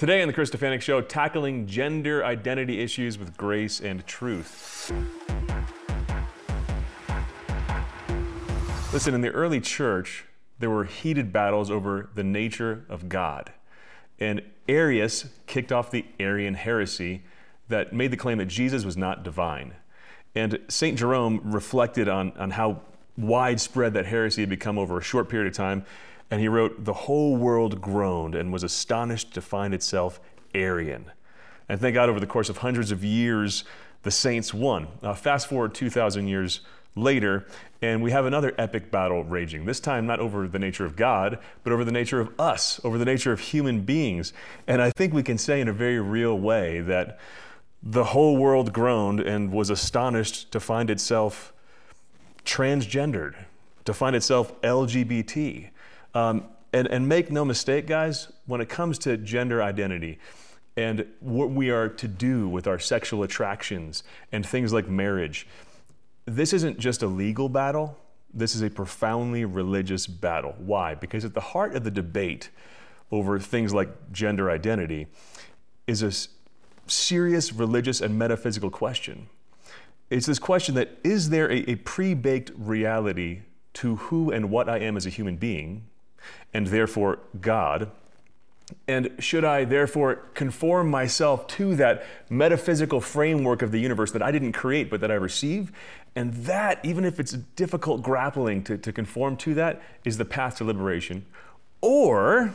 Today on the Chris Stefanick Show, tackling gender identity issues with grace and truth. Listen, in the early church, there were heated battles over the nature of God. And Arius kicked off the Arian heresy that made the claim that Jesus was not divine. And St. Jerome reflected on how widespread that heresy had become over a short period of time. And he wrote, "The whole world groaned and was astonished to find itself Arian." And thank God over the course of hundreds of years, the saints won. Fast forward 2,000 years later, and we have another epic battle raging. This time not over the nature of God, but over the nature of us, over the nature of human beings. And I think we can say in a very real way that the whole world groaned and was astonished to find itself transgendered, to find itself LGBT. And make no mistake, guys, when it comes to gender identity and what we are to do with our sexual attractions and things like marriage, this isn't just a legal battle, this is a profoundly religious battle. Why? Because at the heart of the debate over things like gender identity is a serious religious and metaphysical question. It's this question that, is there a pre-baked reality to who and what I am as a human being, and therefore God? And should I therefore conform myself to that metaphysical framework of the universe that I didn't create but that I receive? And that, even if it's difficult grappling to conform to that, is the path to liberation. Or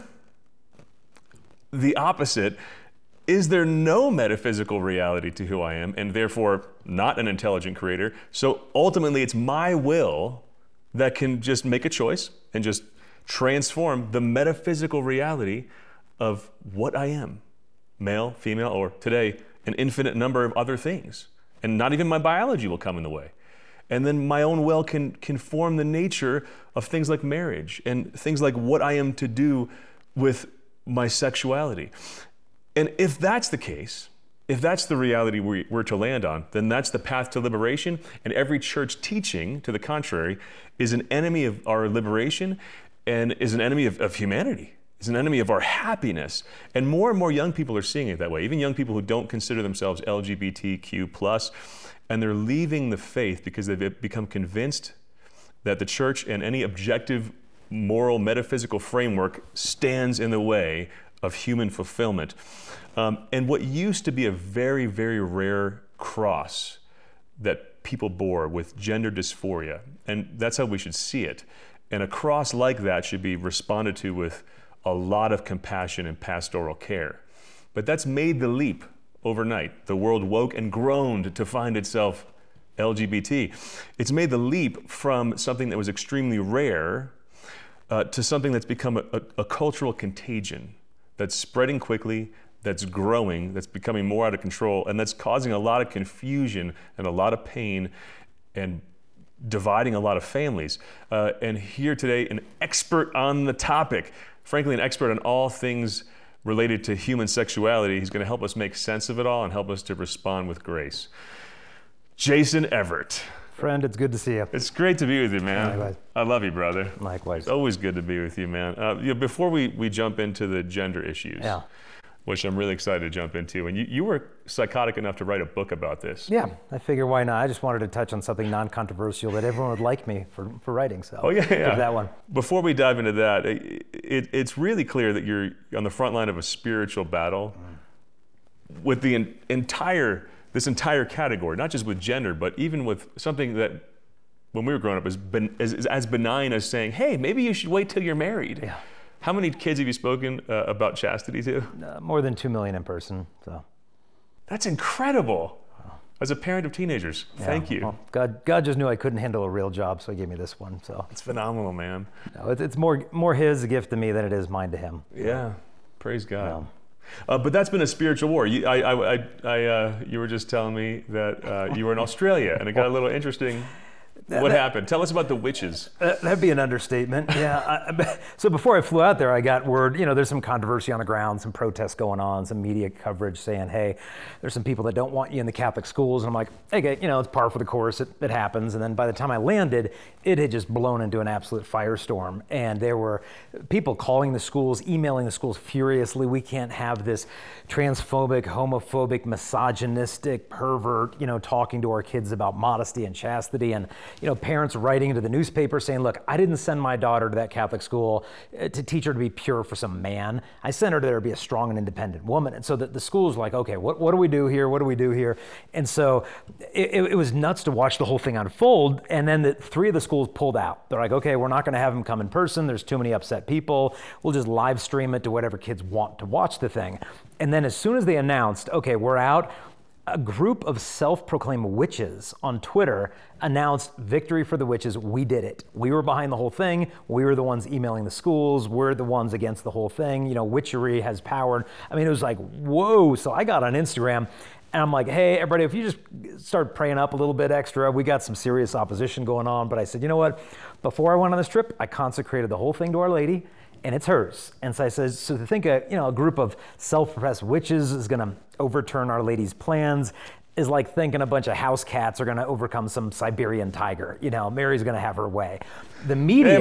the opposite, is there no metaphysical reality to who I am and therefore not an intelligent creator? So ultimately it's my will that can just make a choice and just transform the metaphysical reality of what I am, male, female, or today, an infinite number of other things. And not even my biology will come in the way. And then my own will can form the nature of things like marriage and things like what I am to do with my sexuality. And if that's the case, if that's the reality we're to land on, then that's the path to liberation. And every church teaching to the contrary is an enemy of our liberation and is an enemy of humanity, is an enemy of our happiness. And more young people are seeing it that way, even young people who don't consider themselves LGBTQ+, and they're leaving the faith because they've become convinced that the church and any objective, moral, metaphysical framework stands in the way of human fulfillment. And what used to be a very, very rare cross that people bore with gender dysphoria, and that's how we should see it. And a cross like that should be responded to with a lot of compassion and pastoral care. But that's made the leap overnight. The world woke and groaned to find itself LGBT. It's made the leap from something that was extremely rare to something that's become a cultural contagion that's spreading quickly, that's growing, that's becoming more out of control, and that's causing a lot of confusion and a lot of pain and dividing a lot of families. And here today, an expert on the topic, frankly, an expert on all things related to human sexuality. He's going to help us make sense of it all and help us to respond with grace. Jason Evert. Friend, it's good to see you. It's great to be with you, man. Likewise. I love you, brother. Likewise. It's always good to be with you, man. Before we jump into the gender issues, which I'm really excited to jump into, and you were psychotic enough to write a book about this. Yeah, I figure why not? I just wanted to touch on something non-controversial that everyone would like me for writing, so that one. Before we dive into that, it's really clear that you're on the front line of a spiritual battle with the this entire category, not just with gender, but even with something that when we were growing up is as benign as saying, hey, maybe you should wait till you're married. Yeah. How many kids have you spoken about chastity to? More than 2 million in person. So. That's incredible. As a parent of teenagers, thank you. Well, God just knew I couldn't handle a real job, so He gave me this one. So it's phenomenal, man. No, it's more His gift to me than it is mine to Him. Yeah, praise God. But that's been a spiritual war. You were just telling me that you were in Australia, and it got a little interesting. What happened? Tell us about the witches. That'd be an understatement. Yeah. So before I flew out there, I got word, there's some controversy on the ground, some protests going on, some media coverage saying, hey, there's some people that don't want you in the Catholic schools. And I'm like, hey, it's par for the course. It happens. And then by the time I landed, it had just blown into an absolute firestorm. And there were people calling the schools, emailing the schools furiously. We can't have this transphobic, homophobic, misogynistic pervert, talking to our kids about modesty and chastity. And parents writing into the newspaper saying, look, I didn't send my daughter to that Catholic school to teach her to be pure for some man. I sent her there to be a strong and independent woman. And so the school's like, okay, what do we do here? What do we do here? And so it was nuts to watch the whole thing unfold. And then 3 of the schools pulled out. They're like, okay, we're not going to have them come in person. There's too many upset people. We'll just live stream it to whatever kids want to watch the thing. And then as soon as they announced, okay, we're out, a group of self-proclaimed witches on Twitter announced victory for the witches. We did it. We were behind the whole thing. We were the ones emailing the schools. We're the ones against the whole thing. Witchery has power. I mean, it was like, whoa. So I got on Instagram and I'm like, hey, everybody, if you just start praying up a little bit extra, we got some serious opposition going on. But I said, you know what? Before I went on this trip, I consecrated the whole thing to Our Lady. And it's hers. And so I said, so to think a group of self-professed witches is going to overturn Our Lady's plans is like thinking a bunch of house cats are going to overcome some Siberian tiger. Mary's going to have her way. The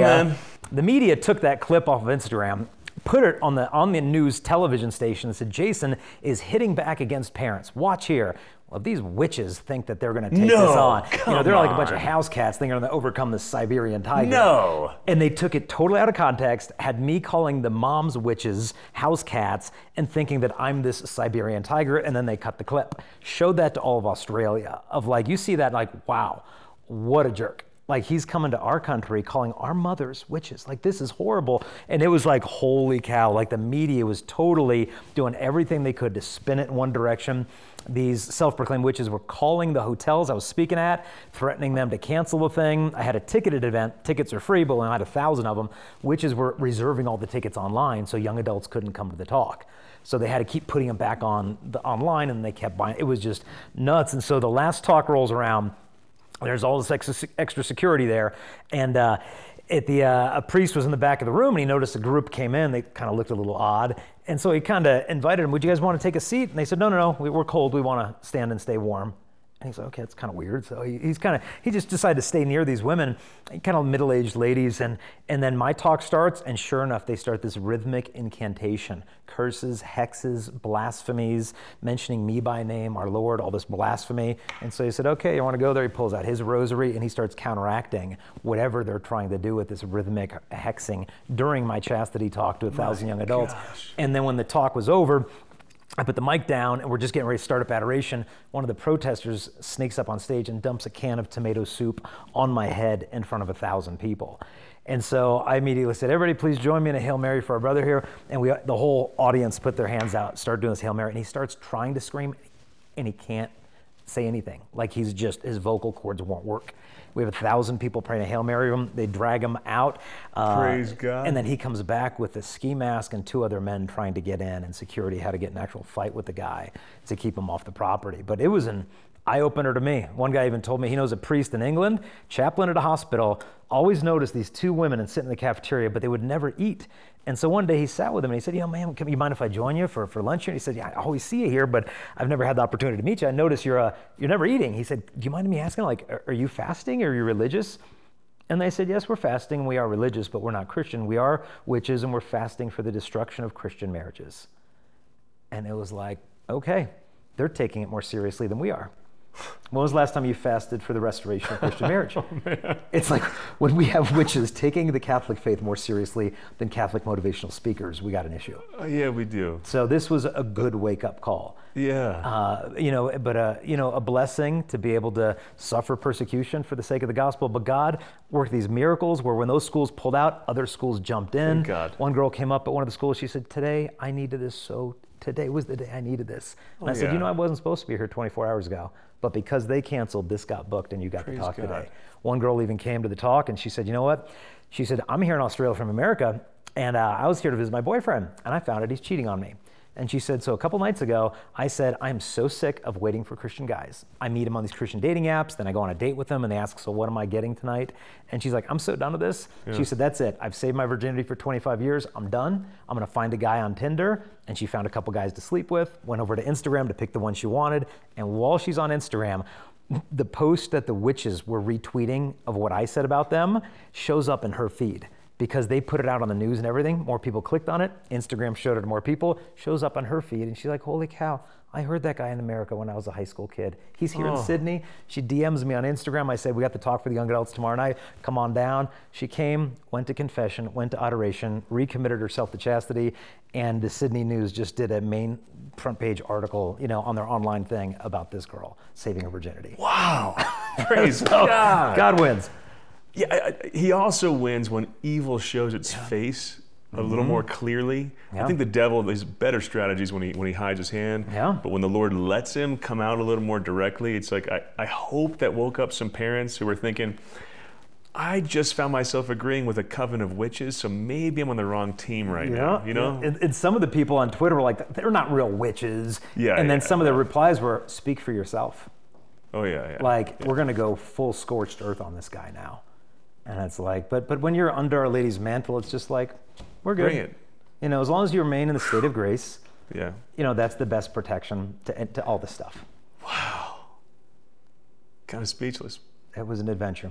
media took that clip off of Instagram, put it on the news television station and said, Jason is hitting back against parents. Watch here. Well, if these witches think that they're going to take this on, they're like a bunch of house cats thinking they're going to overcome the Siberian tiger. No. And they took it totally out of context, had me calling the mom's witches house cats and thinking that I'm this Siberian tiger, and then they cut the clip. Showed that to all of Australia of like, you see that like, wow, what a jerk. Like he's coming to our country calling our mothers witches. Like this is horrible. And it was like, holy cow, like the media was totally doing everything they could to spin it in one direction. These self-proclaimed witches were calling the hotels I was speaking at, threatening them to cancel the thing. I had a ticketed event. Tickets are free, but we had 1,000 of them. Witches were reserving all the tickets online so young adults couldn't come to the talk. So they had to keep putting them back on the online and they kept buying. It was just nuts. And so the last talk rolls around. There's all this extra security there. And a priest was in the back of the room and he noticed a group came in. They kind of looked a little odd. And so he kind of invited them, would you guys want to take a seat? And they said, no, we're cold. We want to stand and stay warm. And he's like, okay, that's kind of weird. So he just decided to stay near these women, kind of middle-aged ladies. And then my talk starts, and sure enough, they start this rhythmic incantation, curses, hexes, blasphemies, mentioning me by name, our Lord, all this blasphemy. And so he said, okay, you want to go there? He pulls out his rosary and he starts counteracting whatever they're trying to do with this rhythmic hexing during my chastity talk to 1,000 young adults. Gosh. And then when the talk was over, I put the mic down and we're just getting ready to start up adoration. One of the protesters sneaks up on stage and dumps a can of tomato soup on my head in front of 1,000 people. And so I immediately said, everybody please join me in a Hail Mary for our brother here. And the whole audience put their hands out, started doing this Hail Mary, and he starts trying to scream and he can't say anything. Like his vocal cords won't work. We have 1,000 people praying a Hail Mary room. They drag him out. Praise God. And then he comes back with a ski mask and 2 other men trying to get in, and security had to get in an actual fight with the guy to keep him off the property. But it was an eye-opener to me. One guy even told me he knows a priest in England, chaplain at a hospital, always noticed these 2 women and sit in the cafeteria, but they would never eat. And so one day he sat with him and he said, man, can you mind if I join you for lunch here? And he said, yeah, I always see you here, but I've never had the opportunity to meet you. I notice you're never eating. He said, do you mind me asking, like, are you fasting? Are you religious? And they said, yes, we're fasting. We are religious, but we're not Christian. We are witches and we're fasting for the destruction of Christian marriages. And it was like, okay, they're taking it more seriously than we are. When was the last time you fasted for the restoration of Christian marriage? Oh, man. It's like when we have witches taking the Catholic faith more seriously than Catholic motivational speakers, we got an issue. Yeah, we do. So this was a good wake-up call. Yeah. A blessing to be able to suffer persecution for the sake of the gospel. But God worked these miracles where when those schools pulled out, other schools jumped in. Thank God. One girl came up at one of the schools. She said, today I needed this so today was the day I needed this. And I said, I wasn't supposed to be here 24 hours ago, but because they canceled, this got booked and you got Praise to talk God. today. One girl even came to the talk and she said, you know what? She said, I'm here in Australia from America and I was here to visit my boyfriend and I found out he's cheating on me. And she said, so a couple nights ago, I said, I'm so sick of waiting for Christian guys. I meet them on these Christian dating apps, then I go on a date with them and they ask, so what am I getting tonight? And she's like, I'm so done with this. Yeah. She said, that's it. I've saved my virginity for 25 years. I'm done. I'm gonna find a guy on Tinder. And she found a couple guys to sleep with, went over to Instagram to pick the one she wanted. And while she's on Instagram, the post that the witches were retweeting of what I said about them shows up in her feed. Because they put it out on the news and everything, more people clicked on it, Instagram showed it to more people, shows up on her feed, and she's like, holy cow, I heard that guy in America when I was a high school kid. He's here in Sydney. She DMs me on Instagram. I said, we got to talk for the young adults tomorrow night. Come on down. She came, went to confession, went to adoration, recommitted herself to chastity, and the Sydney News just did a main front page article, on their online thing about this girl saving her virginity. Wow. Praise God. God wins. Yeah, he also wins when evil shows its face a little more clearly. I think the devil has better strategies when he hides his hand. Yeah. But when the Lord lets him come out a little more directly, it's like I hope that woke up some parents who were thinking, I just found myself agreeing with a coven of witches, so maybe I'm on the wrong team right now. And some of the people on Twitter were like, they're not real witches. And then some of the replies were, speak for yourself. Oh yeah. Like, we're gonna go full scorched earth on this guy now. And it's like, but when you're under Our Lady's mantle, it's just like, we're good. Bring it. As long as you remain in the state of grace, yeah. That's the best protection to all this stuff. Wow. Kind of speechless. It was an adventure.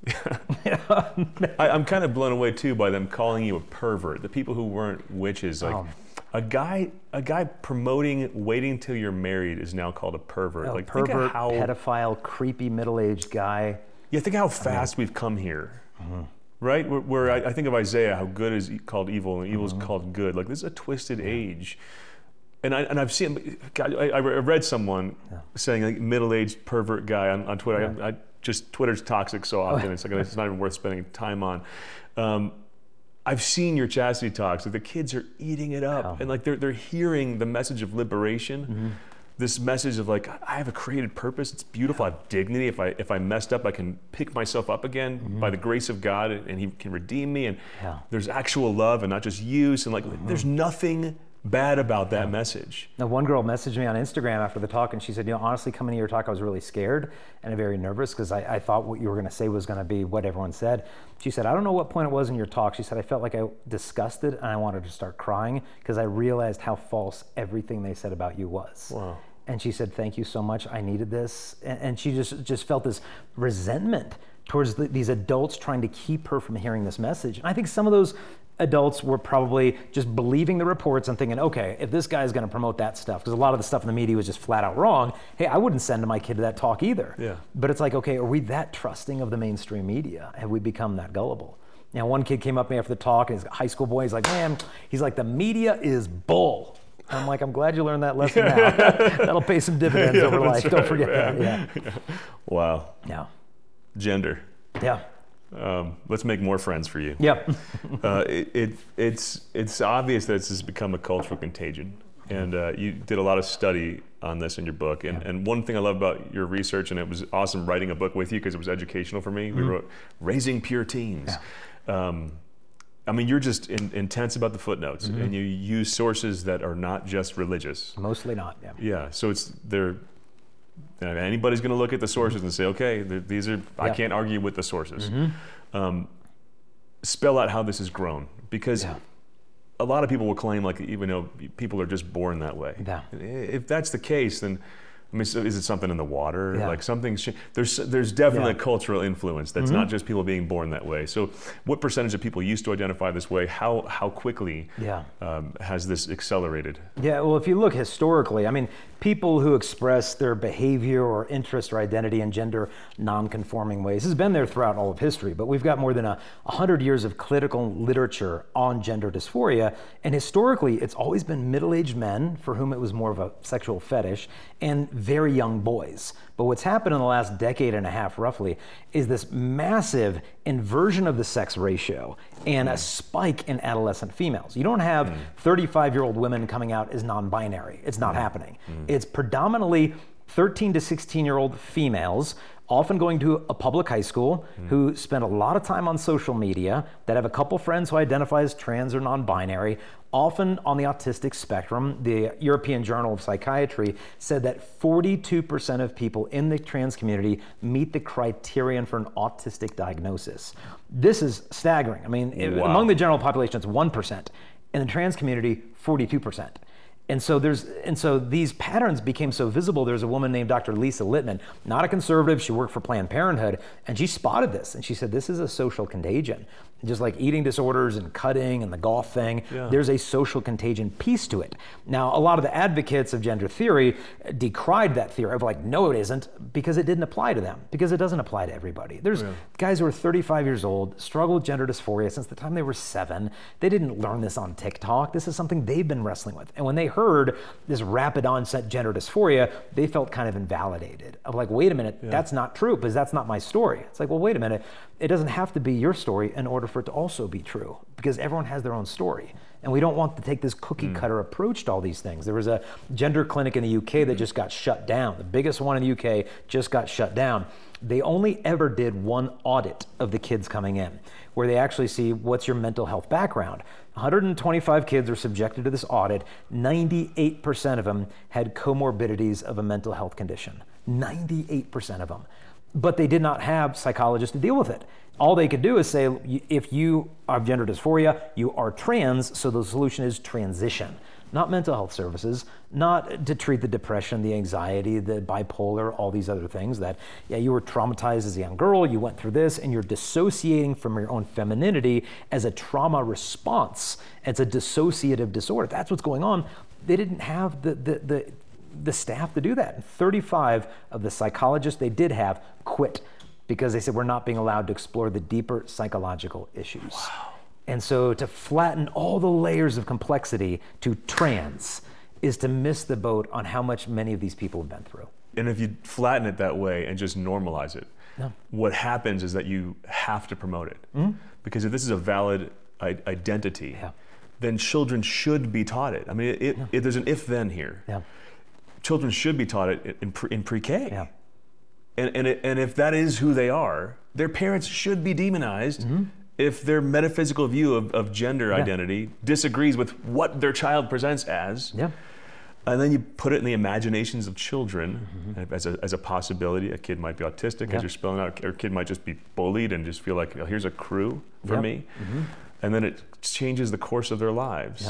I'm kind of blown away too by them calling you a pervert. The people who weren't witches, like a guy promoting waiting till you're married is now called a pervert. Like pervert, think of pedophile, creepy middle-aged guy. Yeah, think how fast we've come here, right? Where I think of Isaiah, how good is called evil and evil is called good. Like this is a twisted age, and I've seen. God, I read someone saying like middle-aged pervert guy on Twitter. I just Twitter's toxic so often. It's not even worth spending time on. I've seen your chastity talks. Like the kids are eating it up, and like they're hearing the message of liberation. This message of like, I have a created purpose. It's beautiful. I have dignity. If I messed up, I can pick myself up again by the grace of God, and He can redeem me. And there's actual love and not just use. And like, there's nothing bad about that message. Now, one girl messaged me on Instagram after the talk, and she said, honestly, coming to your talk, I was really scared and very nervous because I thought what you were going to say was going to be what everyone said. She said, I don't know what point it was in your talk. She said, I felt like I disgusted and I wanted to start crying because I realized how false everything they said about you was. Wow. And she said, thank you so much. I needed this. And she just felt this resentment towards these adults trying to keep her from hearing this message. And I think some of those adults were probably just believing the reports and thinking, okay, if this guy's gonna promote that stuff, because a lot of the stuff in the media was just flat out wrong, hey, I wouldn't send my kid to that talk either. Yeah. But it's like, okay, are we that trusting of the mainstream media? Have we become that gullible? One kid came up to me after the talk, and he's a high school boy, he's like, man, the media is bull. I'm like, I'm glad you learned that lesson now. That'll pay some dividends over life. Right, don't forget that. Yeah. Wow. Yeah. Gender. Yeah. Let's make more friends for you. Yep. It's obvious that this has become a cultural contagion, and you did a lot of study on this in your book. And one thing I love about your research, and it was awesome writing a book with you because it was educational for me. We wrote Raising Pure Teens. Yeah. You're just intense about the footnotes, and you use sources that are not just religious. Mostly not, yeah. Yeah, so anybody's going to look at the sources and say, okay, these are, I can't argue with the sources. Spell out how this has grown, because a lot of people will claim like, even though people are just born that way. Yeah. If that's the case, then so is it something in the water? Yeah. Like something's there's definitely a cultural influence that's not just people being born that way. So what percentage of people used to identify this way? How quickly has this accelerated? Yeah, well, if you look historically, people who express their behavior or interest or identity in gender non-conforming ways has been there throughout all of history, but we've got more than 100 years of clinical literature on gender dysphoria, and historically it's always been middle-aged men for whom it was more of a sexual fetish, and very young boys. But what's happened in the last decade and a half, roughly, is this massive inversion of the sex ratio and a spike in adolescent females. You don't have 35-year-old women coming out as non-binary. It's not happening. It's predominantly 13 to 16-year-old females, often going to a public high school, who spend a lot of time on social media, that have a couple friends who identify as trans or non-binary, often on the autistic spectrum. The European Journal of Psychiatry said that 42% of people in the trans community meet the criterion for an autistic diagnosis. This is staggering. I mean, Wow. among the general population, it's 1%. In the trans community, 42%. And so these patterns became so visible. There's a woman named Dr. Lisa Littman, not a conservative. She worked for Planned Parenthood, and she spotted this. And she said, this is a social contagion. Just like eating disorders and cutting and the golf thing, there's a social contagion piece to it. Now, a lot of the advocates of gender theory decried that theory of like, no, it isn't, because it didn't apply to them, because it doesn't apply to everybody. There's guys who are 35 years old, struggle with gender dysphoria since the time they were 7. They didn't learn this on TikTok. This is something they've been wrestling with. And when they heard this rapid onset gender dysphoria, they felt kind of invalidated. Of like, wait a minute, that's not true, because that's not my story. It's like, well, wait a minute. It doesn't have to be your story in order for it to also be true, because everyone has their own story. And we don't want to take this cookie cutter approach to all these things. There was a gender clinic in the UK that just got shut down. The biggest one in the UK just got shut down. They only ever did one audit of the kids coming in, where they actually see what's your mental health background. 125 kids were subjected to this audit. 98% of them had comorbidities of a mental health condition. 98% of them. But they did not have psychologists to deal with it. All they could do is say, if you have gender dysphoria, you are trans, so the solution is transition. Not mental health services, not to treat the depression, the anxiety, the bipolar, all these other things that, you were traumatized as a young girl, you went through this, and you're dissociating from your own femininity as a trauma response. It's a dissociative disorder. That's what's going on. They didn't have the staff to do that. And 35 of the psychologists they did have quit because they said, we're not being allowed to explore the deeper psychological issues. Wow. And so to flatten all the layers of complexity to trans is to miss the boat on how much many of these people have been through. And if you flatten it that way and just normalize it, what happens is that you have to promote it. Because if this is a valid identity, then children should be taught it. I mean, there's an if-then here. Children should be taught it in pre-K. And if that is who they are, their parents should be demonized if their metaphysical view of gender identity disagrees with what their child presents as. And then you put it in the imaginations of children as a possibility. A kid might be autistic, as you're spelling out, or a kid might just be bullied and just feel like, here's a crew for me. And then it changes the course of their lives.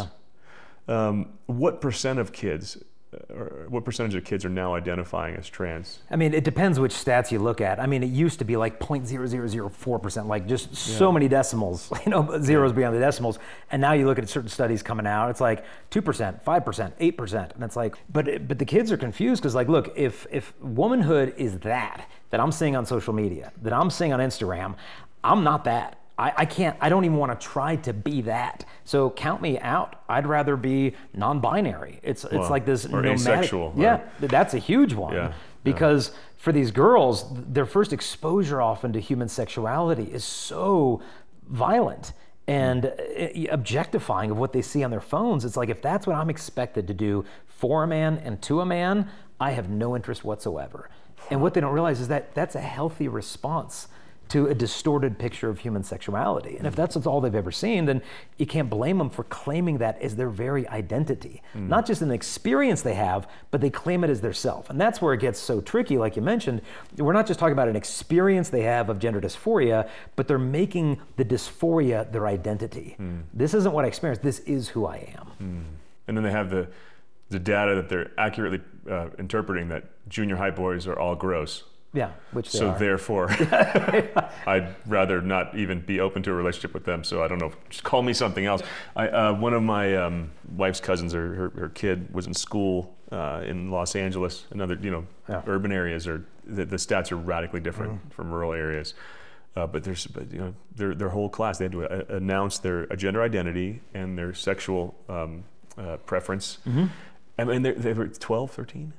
What percent of kids, or what percentage of kids are now identifying as trans? I mean, it depends which stats you look at. I mean, it used to be like 0.0004%, like just so many decimals, zeros beyond the decimals. And now you look at certain studies coming out, it's like 2%, 5%, 8%. And it's like, but the kids are confused because like, look, if womanhood is that I'm seeing on social media, that I'm seeing on Instagram, I'm not that. I don't even want to try to be that. So count me out. I'd rather be non-binary. It's like this or nomadic. asexual. That's a huge one. Because for these girls, their first exposure often to human sexuality is so violent and objectifying of what they see on their phones. It's like, if that's what I'm expected to do for a man and to a man, I have no interest whatsoever. And what they don't realize is that that's a healthy response to a distorted picture of human sexuality. And if that's all they've ever seen, then you can't blame them for claiming that as their very identity. Not just an experience they have, but they claim it as their self. And that's where it gets so tricky, like you mentioned. We're not just talking about an experience they have of gender dysphoria, but they're making the dysphoria their identity. This isn't what I experienced, this is who I am. And then they have the data that they're accurately interpreting that junior high boys are all gross. Which they so are. Therefore, I'd rather not even be open to a relationship with them. So I don't know, just call me something else. One of my wife's cousins, her kid was in school in Los Angeles, another urban areas, or the stats are radically different from rural areas. But their whole class, they had to announce their gender identity and their sexual preference. I mean, they were 12, 13,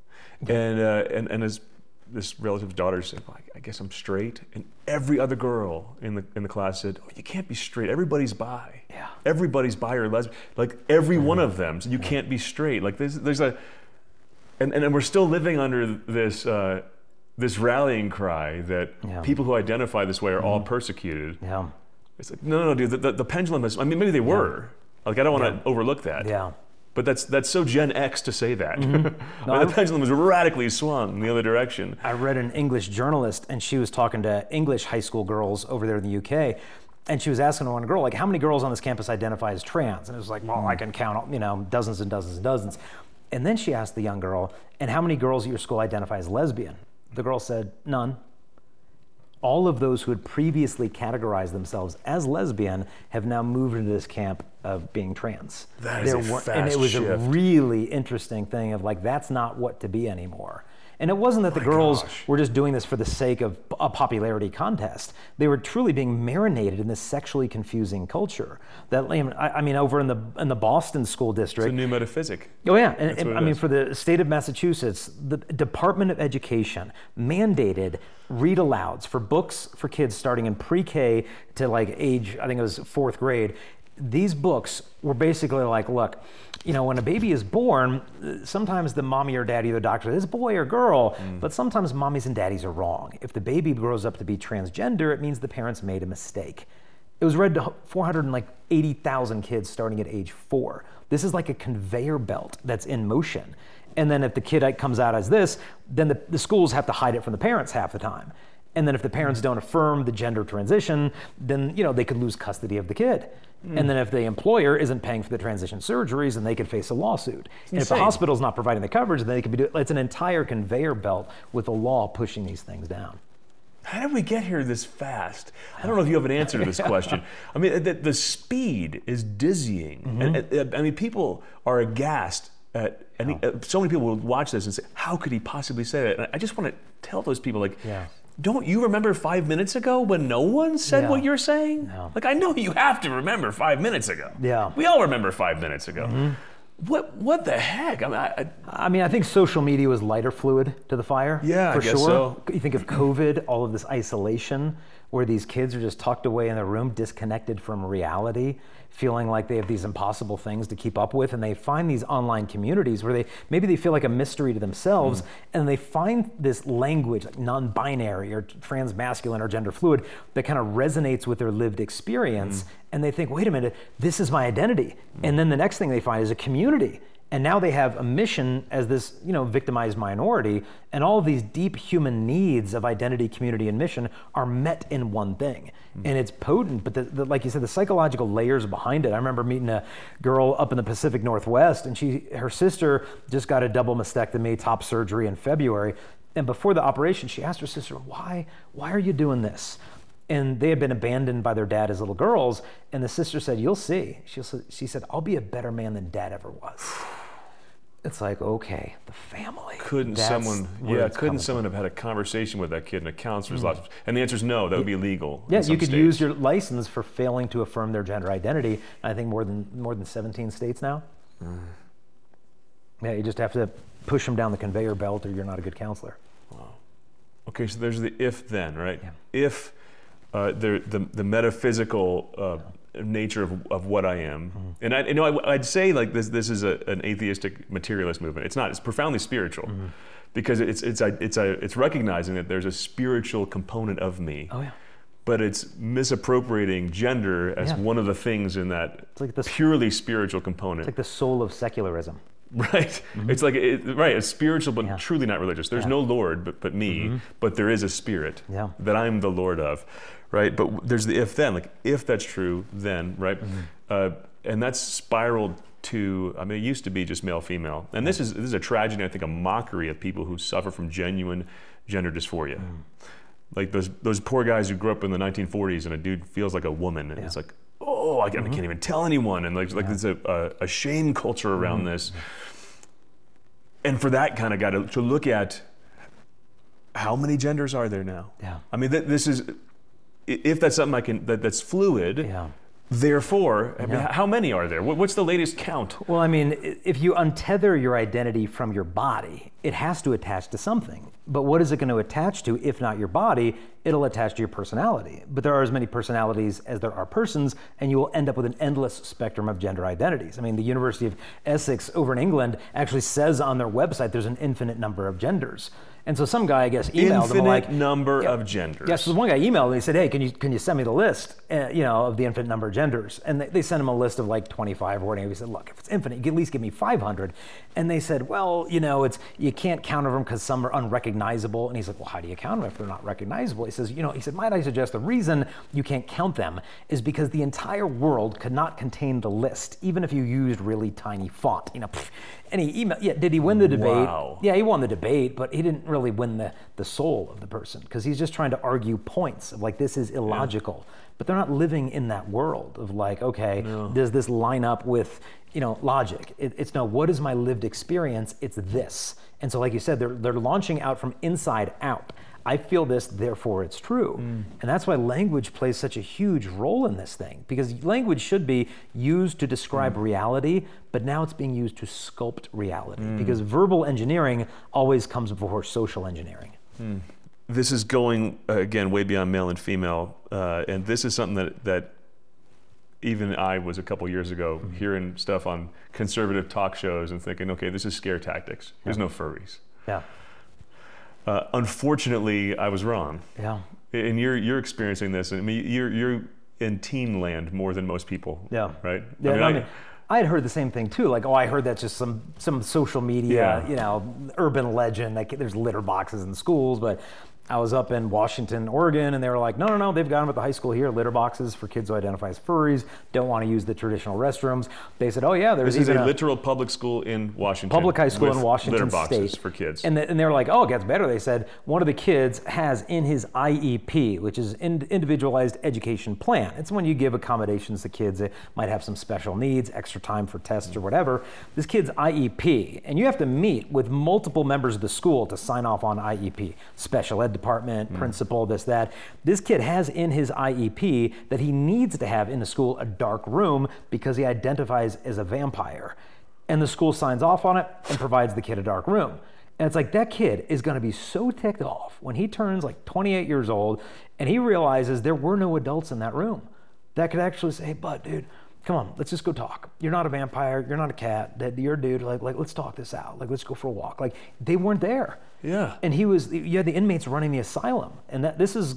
and as this relative's daughter said, well, I guess I'm straight, and every other girl in the class said, "Oh, you can't be straight. Everybody's bi. Everybody's bi or lesbian. Like every one of them. So you can't be straight. Like there's a, and we're still living under this this rallying cry that people who identify this way are all persecuted. It's like no, dude. The pendulum has. I mean, maybe they were, Like, I don't want to overlook that. Yeah. But that's so Gen X to say that. Mm-hmm. The pendulum was radically swung the other direction. I read an English journalist, and she was talking to English high school girls over there in the UK, and she was asking one girl, like, how many girls on this campus identify as trans? And it was like, well, I can count, dozens and dozens and dozens. And then she asked the young girl, and how many girls at your school identify as lesbian? The girl said, none. All of those who had previously categorized themselves as lesbian have now moved into this camp of being trans. That is a fast and it was shift. a really interesting thing of like, that's not what to be anymore. And it wasn't that the girls were just doing this for the sake of a popularity contest. They were truly being marinated in this sexually confusing culture. That I mean, over in the Boston school district. It's a new metaphysic. Oh yeah, and I mean, for the state of Massachusetts, the Department of Education mandated read alouds for books for kids starting in pre-K to like age, I think it was 4th grade. These books were basically like, look, when a baby is born, sometimes the mommy or daddy or the doctor says, boy or girl, but sometimes mommies and daddies are wrong. If the baby grows up to be transgender, it means the parents made a mistake. It was read to 480,000 kids starting at age 4. This is like a conveyor belt that's in motion. And then if the kid comes out as this, then the schools have to hide it from the parents half the time. And then if the parents don't affirm the gender transition, then they could lose custody of the kid. And then if the employer isn't paying for the transition surgeries, then they could face a lawsuit. And if the hospital's not providing the coverage, then they could be doing, it's an entire conveyor belt with the law pushing these things down. How did we get here this fast? I don't know if you have an answer to this question. I mean, the speed is dizzying. And I mean, people are aghast at, so many people will watch this and say, how could he possibly say that? And I just want to tell those people, like, don't you remember 5 minutes ago when no one said what you're saying? No. Like, I know you have to remember 5 minutes ago. Yeah. We all remember 5 minutes ago. What the heck? I mean, I think social media was lighter fluid to the fire. Yeah, for I guess sure. so. You think of COVID, all of this isolation, where these kids are just tucked away in their room, disconnected from reality, feeling like they have these impossible things to keep up with, and they find these online communities where maybe they feel like a mystery to themselves, and they find this language, like non-binary or transmasculine or gender fluid, that kind of resonates with their lived experience, and they think, wait a minute, this is my identity. And then the next thing they find is a community. And now they have a mission as this, victimized minority, and all of these deep human needs of identity, community, and mission are met in one thing. And it's potent, but like you said, the psychological layers behind it. I remember meeting a girl up in the Pacific Northwest, and her sister just got a double mastectomy, top surgery in February. And before the operation, she asked her sister, why are you doing this? And they had been abandoned by their dad as little girls. And the sister said, you'll see. She said, I'll be a better man than dad ever was. It's like, okay, the family. Couldn't someone have had a conversation with that kid in a counselor's office? And the answer is no, that would be illegal. Yeah, you could use your license for failing to affirm their gender identity. I think more than 17 states now. Yeah, you just have to push them down the conveyor belt or you're not a good counselor. Wow. Okay, so there's the if then, right? Yeah. If the metaphysical nature of what I am, and I'd say like this is an atheistic materialist movement. It's not. It's profoundly spiritual, because it's recognizing that there's a spiritual component of me. Oh yeah. But it's misappropriating gender as one of the things in that like purely spiritual component. It's like the soul of secularism. Right. It's like it's spiritual but truly not religious. There's no Lord but me, but there is a spirit that I'm the Lord of, right? But there's the if then, like if that's true, then, right? And that's spiraled to, I mean, it used to be just male female. And this is a tragedy, I think, a mockery of people who suffer from genuine gender dysphoria. Like those poor guys who grew up in the 1940s and a dude feels like a woman, and it's like, oh, I can't even tell anyone, and like there's a shame culture around this. And for that kind of guy to look at how many genders are there now? Yeah. I mean, this is, if that's something that's fluid. Yeah. Therefore, I mean, how many are there? What's the latest count? Well, I mean, if you untether your identity from your body, it has to attach to something. But what is it going to attach to if not your body? It'll attach to your personality. But there are as many personalities as there are persons, and you will end up with an endless spectrum of gender identities. I mean, the University of Essex over in England actually says on their website there's an infinite number of genders. And so some guy, I guess, emailed them like number of genders. Yes, so one guy emailed me and said, hey, can you send me the list, of the infinite number of genders? And they sent him a list of like 25 or whatever. He said, look, if it's infinite, you can at least give me 500. And they said, well, you can't counter them because some are unrecognizable. And he's like, well, how do you count them if they're not recognizable? He says, he said, might I suggest the reason you can't count them is because the entire world could not contain the list, even if you used really tiny font. And he emailed, did he win the debate? Wow. Yeah, he won the debate, but he didn't really win the soul of the person because he's just trying to argue points of like, this is illogical. But they're not living in that world of like, okay, does this line up with, logic? It's no, what is my lived experience? It's this. And so like you said, they're launching out from inside out. I feel this, therefore it's true. And that's why language plays such a huge role in this thing, because language should be used to describe reality, but now it's being used to sculpt reality, because verbal engineering always comes before social engineering. This is going, again, way beyond male and female, and this is something that even I was a couple years ago hearing stuff on conservative talk shows and thinking, okay, this is scare tactics. There's no furries. Yeah. Unfortunately, I was wrong. Yeah. And you're experiencing this. I mean, you're in teen land more than most people. Yeah. Right. Yeah. I had heard the same thing too. Like, I heard that's just some social media, urban legend. Like, there's litter boxes in schools, but I was up in Washington, Oregon, and they were like, no, they've got them at the high school here, litter boxes for kids who identify as furries, don't want to use the traditional restrooms. They said, oh yeah, there's This is a literal public school in Washington. Public high school in Washington litter boxes State. For kids. And they were like, oh, it gets better. They said one of the kids has in his IEP, which is individualized education plan. It's when you give accommodations to kids that might have some special needs, extra time for tests or whatever. This kid's IEP, and you have to meet with multiple members of the school to sign off on IEP, special ed department, principal, this, that. This kid has in his IEP that he needs to have in the school a dark room because he identifies as a vampire. And the school signs off on it and provides the kid a dark room. And it's like, that kid is going to be so ticked off when he turns like 28 years old and he realizes there were no adults in that room that could actually say, hey, bud, dude, come on, let's just go talk. You're not a vampire. You're not a cat. You're a dude. Like, let's talk this out. Like, let's go for a walk. Like, they weren't there. Yeah. And you had the inmates running the asylum. And this is,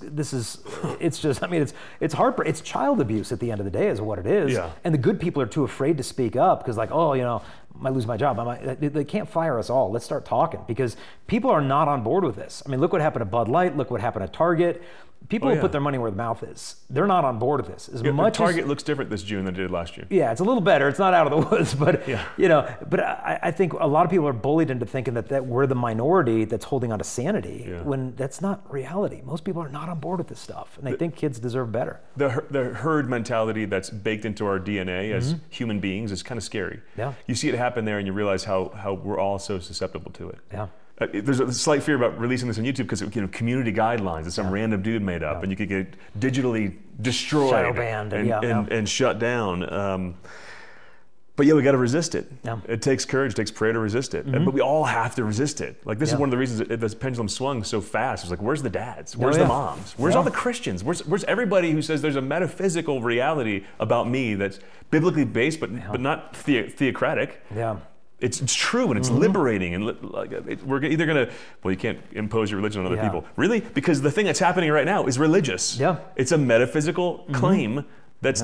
it's just, it's heartbreaking. It's child abuse at the end of the day is what it is. Yeah. And the good people are too afraid to speak up because like, oh, I might lose my job. They can't fire us all. Let's start talking because people are not on board with this. Look what happened to Bud Light. Look what happened to Target. People who put their money where the mouth is, they're not on board with this. Target looks different this June than it did last year. Yeah, it's a little better. It's not out of the woods, but but I think a lot of people are bullied into thinking that we're the minority that's holding on to sanity when that's not reality. Most people are not on board with this stuff, and they think kids deserve better. The herd mentality that's baked into our DNA as human beings is kind of scary. Yeah. You see it happen there, and you realize how we're all so susceptible to it. Yeah. There's a slight fear about releasing this on YouTube because community guidelines that some random dude made up, and you could get digitally destroyed, shadow banned, and shut down. But we got to resist it. Yeah. It takes courage, it takes prayer to resist it. But we all have to resist it. Like this is one of the reasons that this pendulum swung so fast. It's like, where's the dads? Where's the moms? Where's all the Christians? Where's everybody who says there's a metaphysical reality about me that's biblically based, but not theocratic? Yeah. It's true and it's liberating, and we're either gonna, you can't impose your religion on other people. Really? Because the thing that's happening right now is religious. Yeah. It's a metaphysical claim that's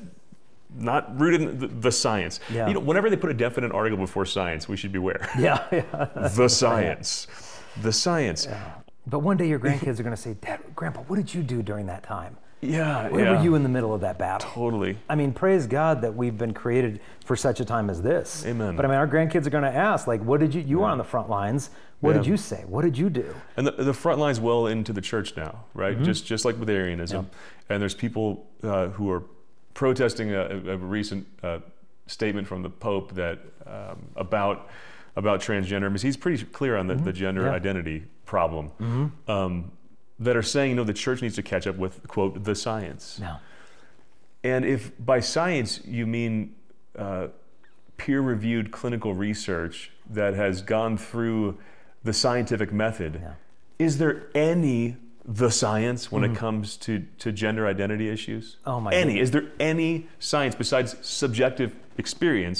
not rooted in the science. Yeah. Whenever they put a definite article before science, we should beware. Yeah. The science. The science. Yeah. But one day your grandkids are gonna say, Dad, Grandpa, what did you do during that time? Yeah. Where were you in the middle of that battle? Totally. Praise God that we've been created for such a time as this. Amen. But our grandkids are going to ask, like, what did you were on the front lines. What did you say? What did you do? And the front line's well into the church now, right? Just like with Arianism. Yeah. And there's people who are protesting a recent statement from the Pope that about transgender. He's pretty clear on the gender identity problem. That are saying, the church needs to catch up with, quote, the science. No. And if by science you mean peer-reviewed clinical research that has gone through the scientific method, is there any the science when it comes to gender identity issues? Oh my Any. goodness. Is there any science besides subjective experience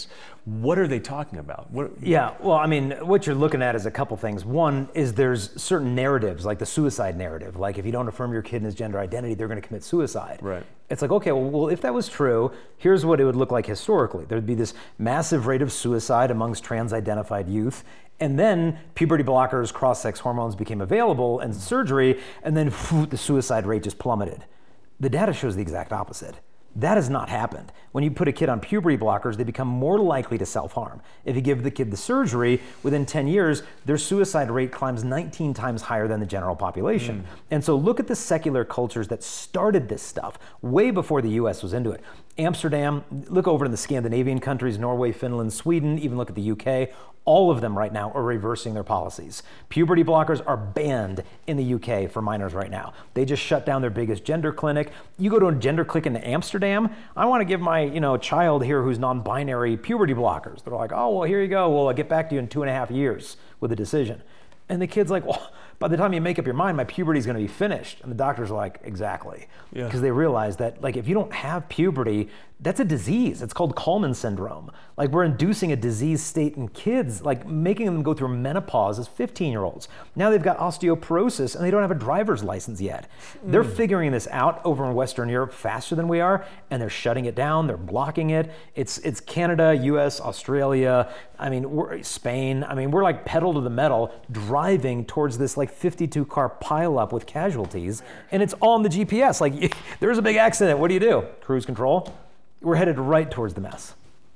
What are they talking about? Yeah, well, I mean, what you're looking at is a couple things. One is there's certain narratives, like the suicide narrative. Like if you don't affirm your kid in his gender identity, they're going to commit suicide. Right. It's like, okay, well, if that was true, here's what it would look like historically. There'd be this massive rate of suicide amongst trans-identified youth, and then puberty blockers, cross-sex hormones became available and surgery, and then the suicide rate just plummeted. The data shows the exact opposite. That has not happened. When you put a kid on puberty blockers, they become more likely to self-harm. If you give the kid the surgery, within 10 years, their suicide rate climbs 19 times higher than the general population. And so look at the secular cultures that started this stuff way before the US was into it. Amsterdam, look over in the Scandinavian countries, Norway, Finland, Sweden, even look at the UK. All of them right now are reversing their policies. Puberty blockers are banned in the UK for minors right now. They just shut down their biggest gender clinic. You go to a gender clinic in Amsterdam, I want to give my child here who's non-binary puberty blockers. They're like, oh, well, here you go. Well, I'll get back to you in 2.5 years with a decision. And the kid's like, well, by the time you make up your mind, my puberty is going to be finished. And the doctor's like, exactly. Because they realize that like if you don't have puberty, that's a disease. It's called Kallmann syndrome. Like we're inducing a disease state in kids, like making them go through menopause as 15-year-olds. Now they've got osteoporosis and they don't have a driver's license yet. They're figuring this out over in Western Europe faster than we are, and they're shutting it down, they're blocking it. It's Canada, US, Australia, Spain. We're like pedal to the metal driving towards this like 52-car pileup with casualties, and it's on the GPS. Like there's a big accident, what do? Cruise control. We're headed right towards the mess.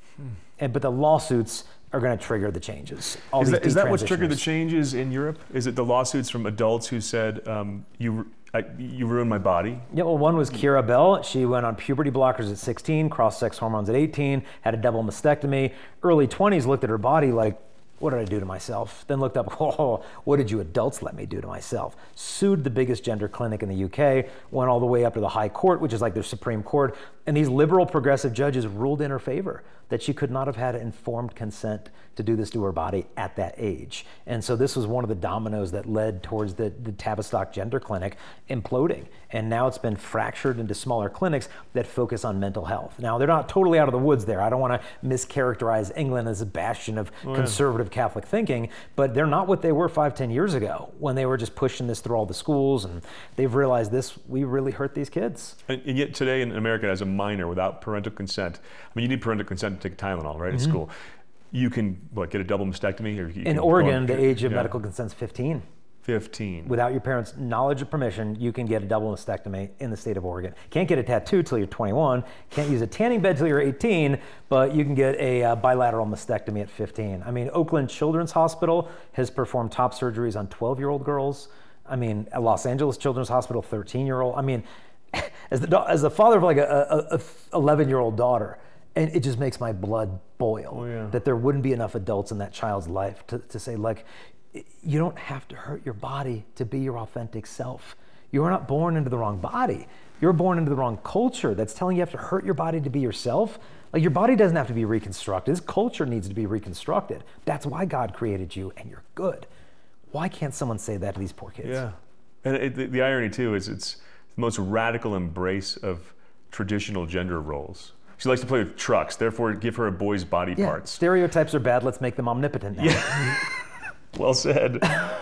But the lawsuits are going to trigger the changes. Is that what's triggered the changes in Europe? Is it the lawsuits from adults who said, you ruined my body? Yeah, well, one was Kira Bell. She went on puberty blockers at 16, cross-sex hormones at 18, had a double mastectomy. Early 20s, looked at her body like, what did I do to myself? Then looked up, oh, what did you adults let me do to myself? Sued the biggest gender clinic in the UK, went all the way up to the High Court, which is like their Supreme Court, and these liberal progressive judges ruled in her favor that she could not have had informed consent to do this to her body at that age. And so this was one of the dominoes that led towards the Tavistock Gender Clinic imploding. And now it's been fractured into smaller clinics that focus on mental health. Now, they're not totally out of the woods there. I don't want to mischaracterize England as a bastion of conservative Catholic thinking, but they're not what they were 5-10 years ago when they were just pushing this through all the schools, and they've realized we really hurt these kids. And yet today in America, as a minor without parental consent, you need parental consent to take Tylenol, right, at school. You can, get a double mastectomy? Or in Oregon, the age of medical consent is 15. 15. Without your parents' knowledge or permission, you can get a double mastectomy in the state of Oregon. Can't get a tattoo till you're 21. Can't use a tanning bed till you're 18, but you can get a bilateral mastectomy at 15. Oakland Children's Hospital has performed top surgeries on 12-year-old girls. Los Angeles Children's Hospital, 13-year-old. As the father of like a 11-year-old daughter, and it just makes my blood boil that there wouldn't be enough adults in that child's life to say, like, you don't have to hurt your body to be your authentic self. You are not born into the wrong body. You're born into the wrong culture that's telling you have to hurt your body to be yourself. Like, your body doesn't have to be reconstructed. This culture needs to be reconstructed. That's why God created you, and you're good. Why can't someone say that to these poor kids? Yeah. And the irony, too, is it's the most radical embrace of traditional gender roles. She likes to play with trucks, therefore give her a boy's body parts. Stereotypes are bad, let's make them omnipotent now. Yeah. Well said.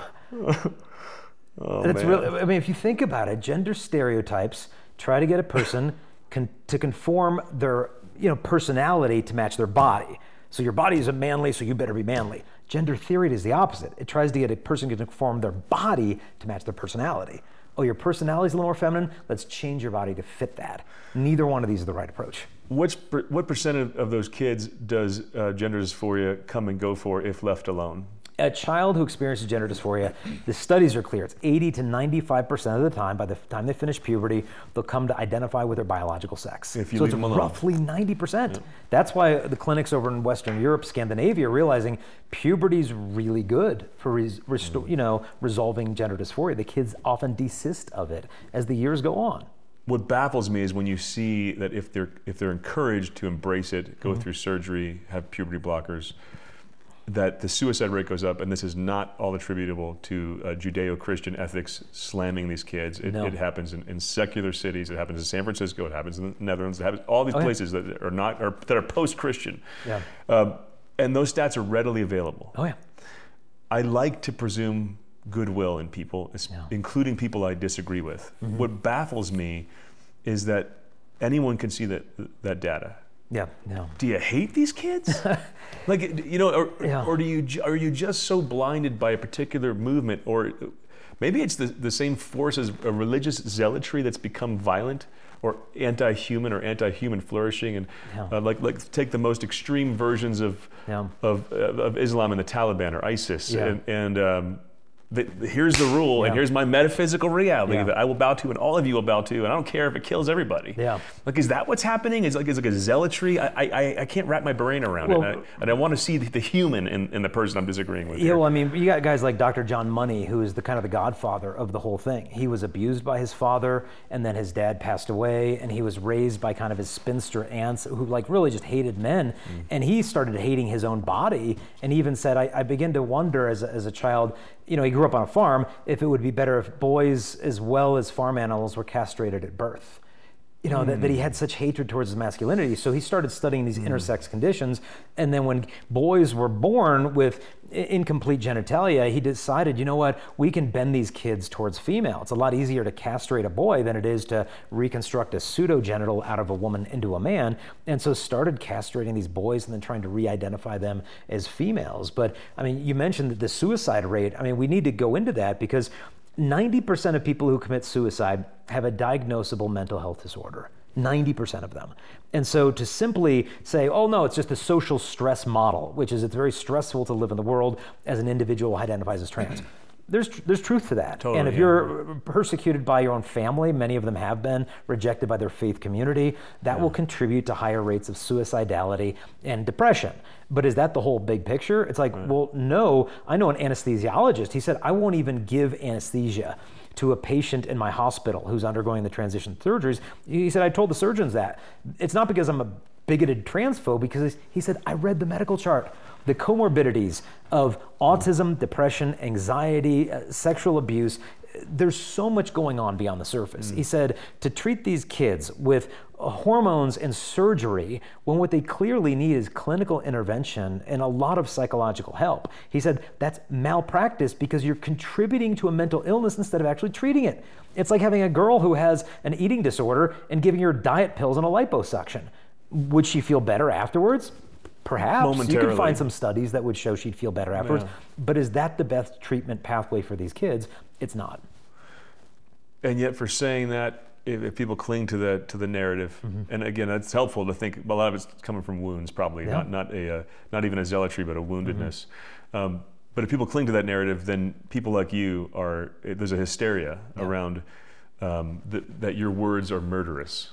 It's really, if you think about it, gender stereotypes try to get a person to conform their personality to match their body. So your body is manly, so you better be manly. Gender theory is the opposite. It tries to get a person to conform their body to match their personality. Oh, your personality is a little more feminine? Let's change your body to fit that. Neither one of these is the right approach. What percent of those kids does gender dysphoria come and go for if left alone? A child who experiences gender dysphoria, the studies are clear. It's 80 to 95% of the time, by the time they finish puberty, they'll come to identify with their biological sex. If you so leave it's them alone. Roughly 90%. Yeah. That's why the clinics over in Western Europe, Scandinavia, are realizing puberty's really good for resolving gender dysphoria. The kids often desist of it as the years go on. What baffles me is when you see that if they're encouraged to embrace it, go through surgery, have puberty blockers, that the suicide rate goes up, and this is not all attributable to Judeo-Christian ethics slamming these kids. It happens in secular cities. It happens in San Francisco. It happens in the Netherlands. It happens all these places that are post-Christian. Yeah. And those stats are readily available. Oh yeah. I like to presume goodwill in people, including people I disagree with. What baffles me is that anyone can see that data. Yeah. No. Do you hate these kids? Like, or are you just so blinded by a particular movement, or maybe it's the same force as a religious zealotry that's become violent or anti-human flourishing, and like take the most extreme versions of Islam and the Taliban or ISIS, and here's the rule, and here's my metaphysical reality that I will bow to, and all of you will bow to, and I don't care if it kills everybody. Yeah. Like, is that what's happening? Is like a zealotry? I can't wrap my brain around it, and I want to see the human in the person I'm disagreeing with. Yeah, well, I mean, you got guys like Dr. John Money, who is the kind of the godfather of the whole thing. He was abused by his father, and then his dad passed away, and he was raised by kind of his spinster aunts who like really just hated men, and he started hating his own body, and he even said, I began to wonder as a child, he grew up on a farm, if it would be better if boys as well as farm animals were castrated at birth. That he had such hatred towards his masculinity. So he started studying these intersex conditions. And then when boys were born with incomplete genitalia, he decided, we can bend these kids towards female. It's a lot easier to castrate a boy than it is to reconstruct a pseudogenital out of a woman into a man. And so started castrating these boys and then trying to re-identify them as females. But I mean, you mentioned the suicide rate. I mean, we need to go into that because 90% of people who commit suicide have a diagnosable mental health disorder. 90% of them. And so to simply say, oh no, it's just a social stress model, which is it's very stressful to live in the world as an individual who identifies as trans. There's truth to that. Totally, and if you're persecuted by your own family, many of them have been rejected by their faith community, that will contribute to higher rates of suicidality and depression. But is that the whole big picture? It's like, well, no. I know an anesthesiologist, he said, I won't even give anesthesia to a patient in my hospital who's undergoing the transition surgeries. He said, I told the surgeons that. It's not because I'm a bigoted transphobe, because he said, I read the medical chart. The comorbidities of autism, depression, anxiety, sexual abuse, there's so much going on beyond the surface. He said to treat these kids with hormones and surgery when what they clearly need is clinical intervention and a lot of psychological help. He said that's malpractice because you're contributing to a mental illness instead of actually treating it. It's like having a girl who has an eating disorder and giving her diet pills and a liposuction. Would she feel better afterwards? Perhaps. You could find some studies that would show she'd feel better afterwards. But is that the best treatment pathway for these kids? It's not. And yet for saying that, if people cling to the narrative, and again, it's helpful to think a lot of it's coming from wounds, probably not even a zealotry, but a woundedness. But if people cling to that narrative, then people like you there's a hysteria around that your words are murderous.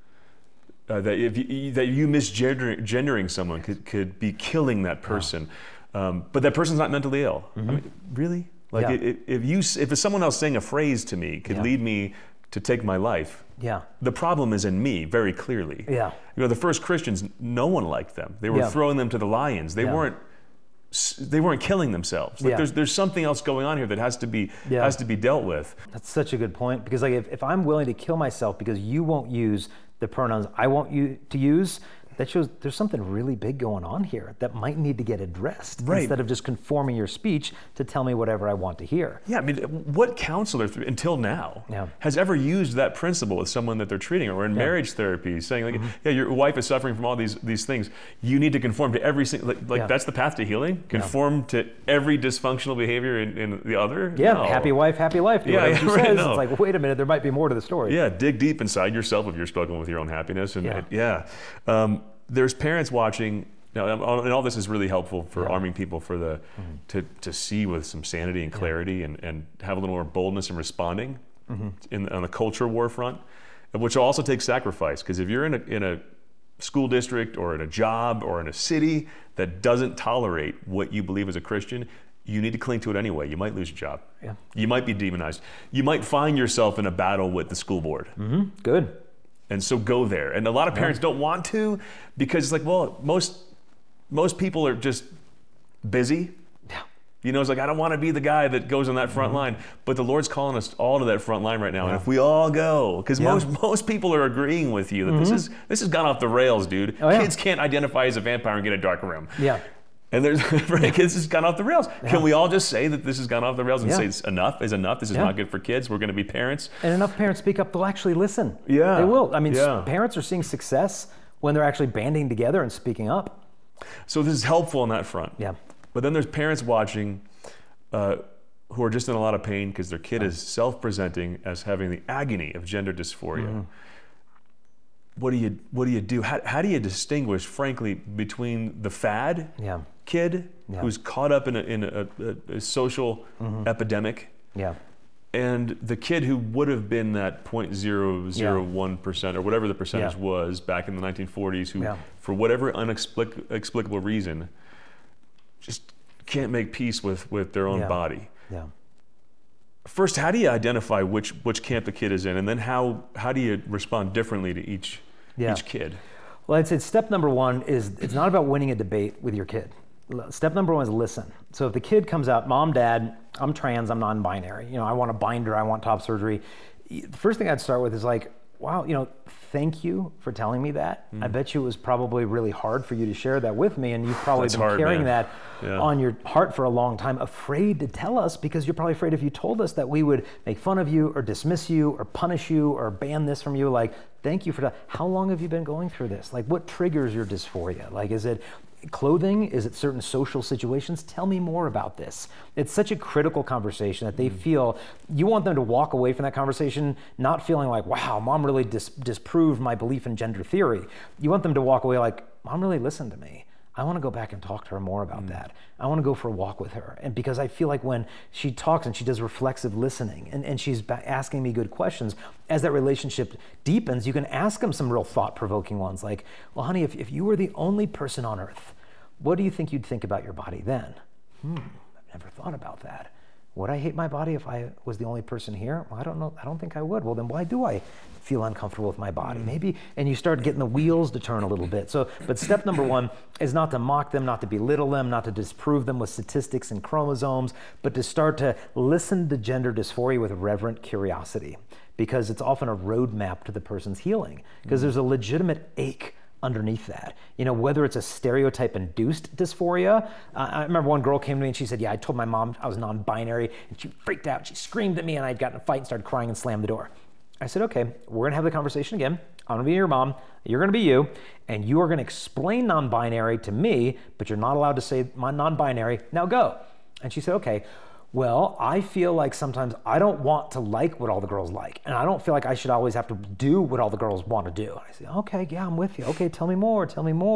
That you misgendering someone could be killing that person, but that person's not mentally ill. I mean, really? Like if someone else saying a phrase to me could lead me to take my life, the problem is in me very clearly. The first Christians, no one liked them. They were throwing them to the lions. They weren't killing themselves. Like there's something else going on here that has to be dealt with. That's such a good point, because like if I'm willing to kill myself because you won't use the pronouns I want you to use, that shows there's something really big going on here that might need to get addressed instead of just conforming your speech to tell me whatever I want to hear. Yeah, I mean, what counselor until now has ever used that principle with someone that they're treating, or in marriage therapy, saying like, your wife is suffering from all these things. You need to conform to every single, that's the path to healing? Conform to every dysfunctional behavior in the other? Yeah, no. Happy wife, happy life. She says. No. It's like, wait a minute, there might be more to the story. Yeah, dig deep inside yourself if you're struggling with your own happiness. And there's parents watching now, and all this is really helpful for arming people for to see with some sanity and clarity and have a little more boldness in responding on the culture war front, which will also take sacrifice, because if you're in a school district or in a job or in a city that doesn't tolerate what you believe as a Christian, you need to cling to it anyway. You might lose your job. You might be demonized. You might find yourself in a battle with the school board. Good. And so go there. And a lot of parents don't want to, because it's like, well, most people are just busy. It's like, I don't want to be the guy that goes on that front line. But the Lord's calling us all to that front line right now. And if we all go, because most people are agreeing with you that this has gone off the rails, dude. Kids can't identify as a vampire and get a dark room. And there's, right, kids has gone off the rails. Yeah. Can we all just say that this has gone off the rails and Yeah. say it's enough is enough? This is Yeah. not good for kids. We're going to be parents. And enough parents speak up, they'll actually listen. Yeah. They will. I mean, Yeah. parents are seeing success when they're actually banding together and speaking up. So this is helpful on that front. Yeah. But then there's parents watching who are just in a lot of pain because their kid is self-presenting as having the agony of gender dysphoria. Mm-hmm. What do you do? How do you distinguish, frankly, between the fad Yeah. kid Yeah. who's caught up in a social epidemic Yeah. and the kid who would have been that 0.001% or whatever the percentage Yeah. was back in the 1940s, who, Yeah. for whatever inexplicable reason, just can't make peace with their own Yeah. body. Yeah. First, how do you identify which camp the kid is in, and then how do you respond differently to each kid? Well, I'd say step number one is it's not about winning a debate with your kid. Step number one is listen. So if the kid comes out, Mom, Dad, I'm trans, I'm non-binary. You know, I want a binder, I want top surgery. The first thing I'd start with is like, wow, you know, thank you for telling me that. I bet you it was probably really hard for you to share that with me, and you've probably That's been hard, carrying man. that Yeah. on your heart for a long time, afraid to tell us because you're probably afraid if you told us that we would make fun of you or dismiss you or punish you or ban this from you. Like, thank you for that. How long have you been going through this? Like, what triggers your dysphoria? Like, is it clothing? Is it certain social situations? Tell me more about this. It's such a critical conversation that they feel, you want them to walk away from that conversation not feeling like, wow, Mom really disproved my belief in gender theory. You want them to walk away like, Mom really listened to me. I want to go back and talk to her more about that. I want to go for a walk with her. And because I feel like when she talks and she does reflexive listening and she's asking me good questions, as that relationship deepens, you can ask them some real thought-provoking ones like, well, honey, if you were the only person on earth, what do you think you'd think about your body then? I've never thought about that. Would I hate my body if I was the only person here? Well, I don't know. I don't think I would. Well, then why do I feel uncomfortable with my body? Maybe, and you start getting the wheels to turn a little bit. So, but step number one is not to mock them, not to belittle them, not to disprove them with statistics and chromosomes, but to start to listen to gender dysphoria with reverent curiosity, because it's often a roadmap to the person's healing, because there's a legitimate ache underneath that. You know, whether it's a stereotype-induced dysphoria. I remember one girl came to me and she said, yeah, I told my mom I was non-binary, and she freaked out. She screamed at me and I'd gotten in a fight and started crying and slammed the door. I said, okay, we're gonna have the conversation again. I'm gonna be your mom, you're gonna be you, and you are gonna explain non-binary to me, but you're not allowed to say my non-binary, now go. And she said, okay. Well, I feel like sometimes I don't want to like what all the girls like, and I don't feel like I should always have to do what all the girls want to do. I said, okay, yeah, I'm with you. Okay, tell me more.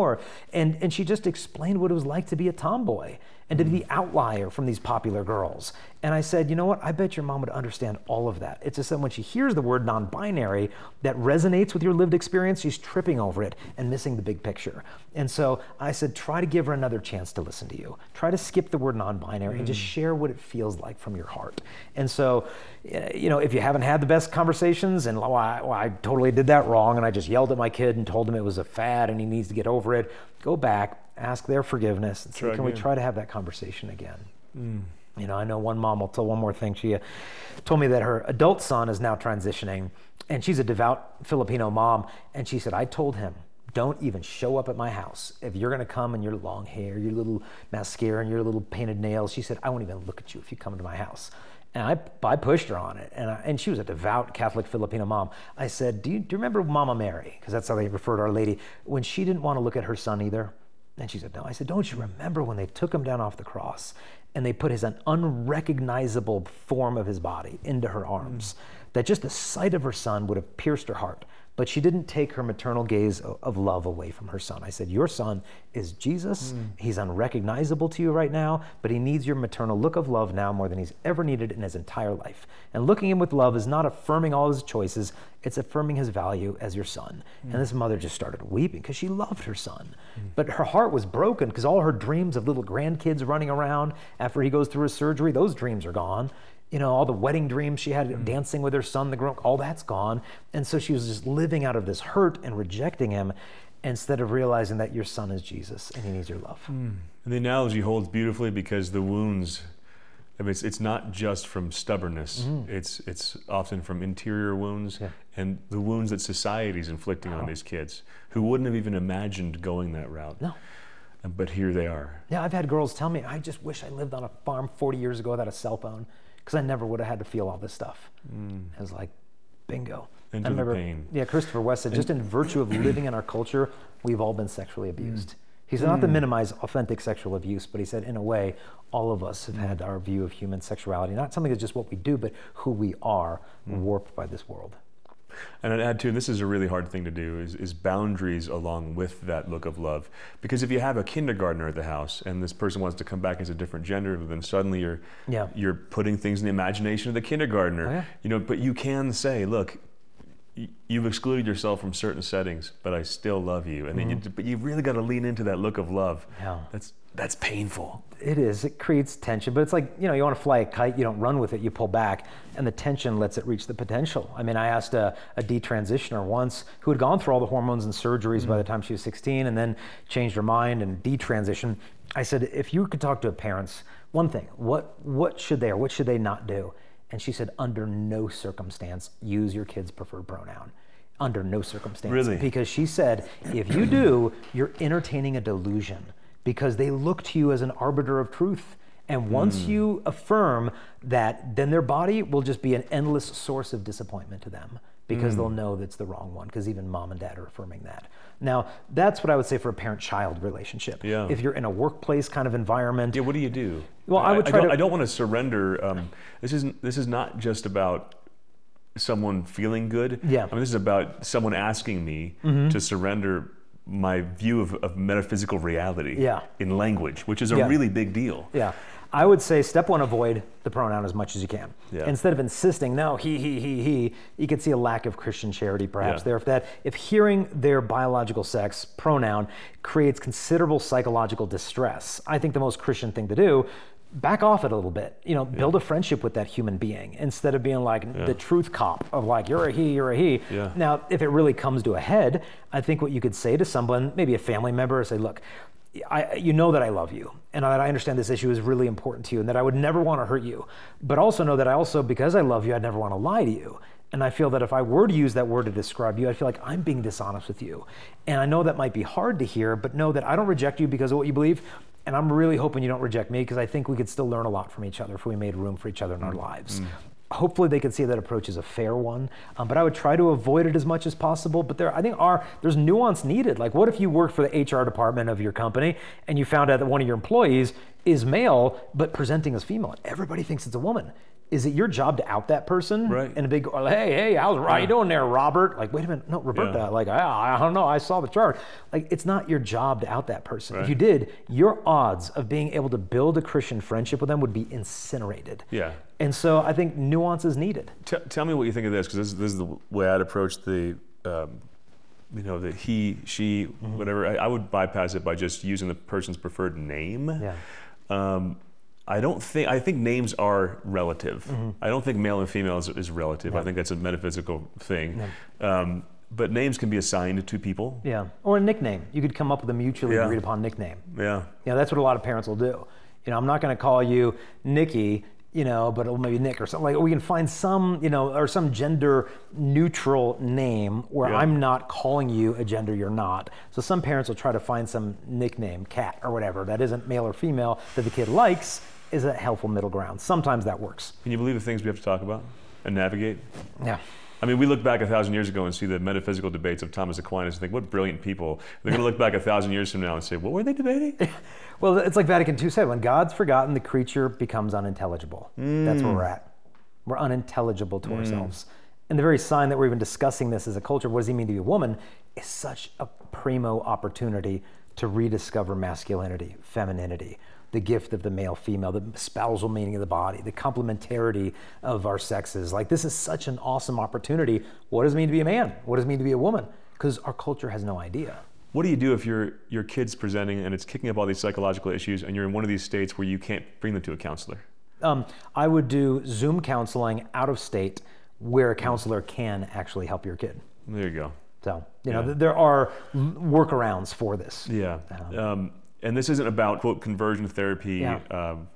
And she just explained what it was like to be a tomboy and to be the outlier from these popular girls. And I said, you know what? I bet your mom would understand all of that. It's just that when she hears the word non-binary that resonates with your lived experience, she's tripping over it and missing the big picture. And so I said, try to give her another chance to listen to you. Try to skip the word non-binary and just share what it feels like from your heart. And so, you know, if you haven't had the best conversations and I totally did that wrong and I just yelled at my kid and told him it was a fad and he needs to get over it, go back, ask their forgiveness and say, can we try to have that conversation again? You know, I know one mom will tell one more thing. She told me that her adult son is now transitioning, and she's a devout Filipino mom. And she said, I told him, don't even show up at my house. If you're gonna come in your long hair, your little mascara, and your little painted nails, she said, I won't even look at you if you come into my house. And I pushed her on it. And she was a devout Catholic Filipino mom. I said, do you remember Mama Mary? Because that's how they refer to Our Lady. When she didn't want to look at her son either. And she said, no. I said, don't you remember when they took him down off the cross and they put his unrecognizable form of his body into her arms, that just the sight of her son would have pierced her heart. But she didn't take her maternal gaze of love away from her son. I said, your son is Jesus. He's unrecognizable to you right now, but he needs your maternal look of love now more than he's ever needed in his entire life. And looking him with love is not affirming all his choices, it's affirming his value as your son. And this mother just started weeping because she loved her son. But her heart was broken because all her dreams of little grandkids running around after he goes through his surgery, those dreams are gone. You know, all the wedding dreams she had, dancing with her son, the grown, all that's gone. And so she was just living out of this hurt and rejecting him instead of realizing that your son is Jesus and he needs your love. And the analogy holds beautifully because the wounds, I mean, it's not just from stubbornness. It's often from interior wounds and the wounds that society's inflicting on these kids who wouldn't have even imagined going that route. No. but here they are. Yeah, I've had girls tell me, I just wish I lived on a farm 40 years ago without a cell phone, because I never would have had to feel all this stuff. I was like, bingo. Into I remember, the pain. yeah, Christopher West said, just in virtue of living in our culture, we've all been sexually abused. He said, not to minimize authentic sexual abuse, but he said, in a way, all of us have had our view of human sexuality, not something that's just what we do, but who we are, warped by this world. And I'd add too, and this is a really hard thing to do, is boundaries along with that look of love. Because if you have a kindergartner at the house and this person wants to come back as a different gender, then suddenly you're putting things in the imagination of the kindergartner. Oh, yeah. You know, but you can say, look, you've excluded yourself from certain settings, but I still love you. And then but you really got to lean into that look of love. Yeah. That's painful. It is. It creates tension, but it's like, you want to fly a kite, you don't run with it, you pull back, and the tension lets it reach the potential. I mean, I asked a detransitioner once who had gone through all the hormones and surgeries by the time she was 16 and then changed her mind and detransitioned. I said, if you could talk to parents, one thing, what should they or what should they not do? And she said, under no circumstance, use your kid's preferred pronoun. Under no circumstance. Really? Because she said, if you do, you're entertaining a delusion, because they look to you as an arbiter of truth. And once you affirm that, then their body will just be an endless source of disappointment to them, because they'll know that's the wrong one, because even mom and dad are affirming that. Now, that's what I would say for a parent-child relationship. Yeah. If you're in a workplace kind of environment. Yeah, what do you do? Well, I would try I don't want to surrender. This is not just about someone feeling good. Yeah. I mean, this is about someone asking me to surrender my view of metaphysical reality in language, which is a really big deal. Yeah. I would say step one, avoid the pronoun as much as you can. Yeah. Instead of insisting, no, he, you can see a lack of Christian charity perhaps there. If hearing their biological sex pronoun creates considerable psychological distress, I think the most Christian thing to do, back off it a little bit. Build a friendship with that human being instead of being like the truth cop of like, you're a he, you're a he. Yeah. Now, if it really comes to a head, I think what you could say to someone, maybe a family member, say, look, you know that I love you, and that I understand this issue is really important to you, and that I would never want to hurt you, but also know that I also, because I love you, I'd never want to lie to you. And I feel that if I were to use that word to describe you, I feel like I'm being dishonest with you. And I know that might be hard to hear, but know that I don't reject you because of what you believe, and I'm really hoping you don't reject me, because I think we could still learn a lot from each other if we made room for each other in our lives. Hopefully they could see that approach as a fair one, but I would try to avoid it as much as possible. But there's nuance needed. Like, what if you worked for the HR department of your company and you found out that one of your employees is male but presenting as female? Everybody thinks it's a woman. Is it your job to out that person? Right. And a big, hey, how you doing there, Robert? Like, wait a minute, no, Roberta. Yeah. Like, I don't know, I saw the chart. Like, it's not your job to out that person. Right. If you did, your odds of being able to build a Christian friendship with them would be incinerated. Yeah. And so I think nuance is needed. Tell me what you think of this, because this is the way I'd approach the, the he, she, whatever. I would bypass it by just using the person's preferred name. Yeah. I think names are relative. I don't think male and female is relative. No. I think that's a metaphysical thing. No. But names can be assigned to people. Yeah, or a nickname. You could come up with a mutually agreed upon nickname. Yeah. That's what a lot of parents will do. I'm not going to call you Nikki, but it'll maybe Nick or something. Like, we can find some, or some gender neutral name where I'm not calling you a gender you're not. So some parents will try to find some nickname, cat or whatever, that isn't male or female, that the kid likes, is a helpful middle ground. Sometimes that works. Can you believe the things we have to talk about and navigate? Yeah. I mean, we look back 1,000 years ago and see the metaphysical debates of Thomas Aquinas and think, what brilliant people. They're going to look back 1,000 years from now and say, what were they debating? Well, it's like Vatican II said, when God's forgotten, the creature becomes unintelligible. That's where we're at. We're unintelligible to ourselves. And the very sign that we're even discussing this as a culture, what does he mean to be a woman, is such a primo opportunity to rediscover masculinity, femininity, the gift of the male, female, the spousal meaning of the body, the complementarity of our sexes. Like, this is such an awesome opportunity. What does it mean to be a man? What does it mean to be a woman? Because our culture has no idea. What do you do if your kid's presenting and it's kicking up all these psychological issues and you're in one of these states where you can't bring them to a counselor? I would do Zoom counseling out of state where a counselor can actually help your kid. There you go. So, there are workarounds for this. Yeah. And this isn't about, quote, conversion therapy,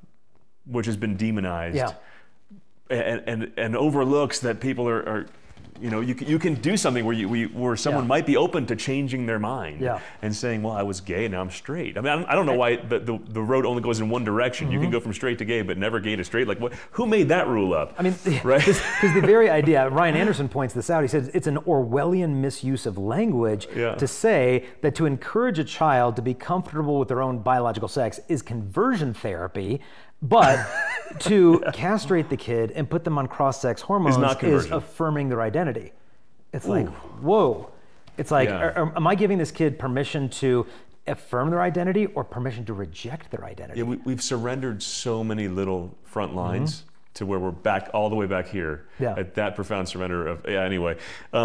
which has been demonized and overlooks that people are you can do something where someone might be open to changing their mind and saying, well, I was gay, now I'm straight. I mean, I don't know why the road only goes in one direction. You can go from straight to gay, but never gay to straight. Like, who made that rule up? I mean, right? Because the very idea, Ryan Anderson points this out, he says it's an Orwellian misuse of language to say that to encourage a child to be comfortable with their own biological sex is conversion therapy, but to castrate the kid and put them on cross-sex hormones is affirming their identity. It's like, whoa. It's like, am I giving this kid permission to affirm their identity or permission to reject their identity? Yeah, we've surrendered so many little front lines to where we're back all the way back here at that profound surrender of, anyway.